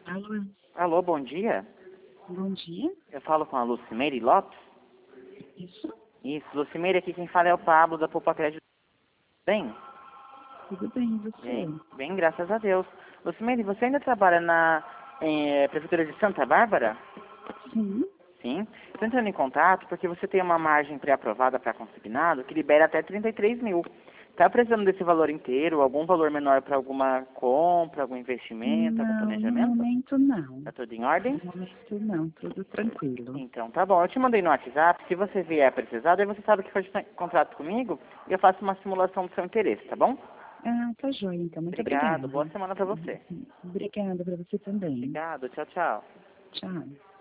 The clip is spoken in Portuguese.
Alô, Alô, bom dia. bom dia. Eu falo com a Lucimeire Lopes. Isso, Isso, Lucimeire, aqui quem fala é o Pablo da Poupa Crédito. Bem? tudo bem, e você? Bem, graças a Deus. Lucimeire, você ainda trabalha na Prefeitura de Santa Bárbara? Sim. Sim. Estou entrando em contato porque você tem uma margem pré-aprovada para consignado que libera até 33 mil. Está precisando desse valor inteiro, algum valor menor para alguma compra, algum investimento, algum Não, no planejamento? momento não. Está tudo em ordem? No momento não, tudo tranquilo. Então, tá bom. Eu te mandei no WhatsApp. Se você vier precisar, daí você sabe que faz contrato comigo e eu faço uma simulação do seu interesse, tá bom? Ah, tá joia, então. Muito Obrigado. obrigada. Boa semana pra você. Obrigada para você também. Obrigado. Tchau, tchau. Tchau.